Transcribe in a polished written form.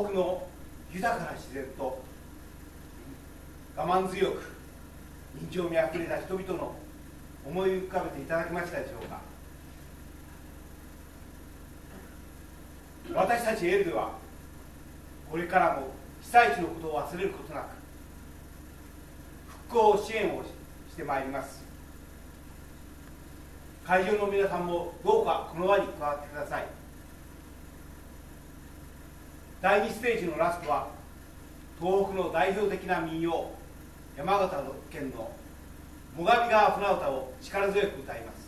国の豊かな自然と我慢強く人情味あふれた人々の思い浮かべていただけましたでしょうか。私たちエルではこれからも被災地のことを忘れることなく復興支援をしてまいります。会場の皆さんもどうかこの輪に加わってください。第2ステージのラストは東北の代表的な民謡、山形県の最上川船歌を力強く歌います。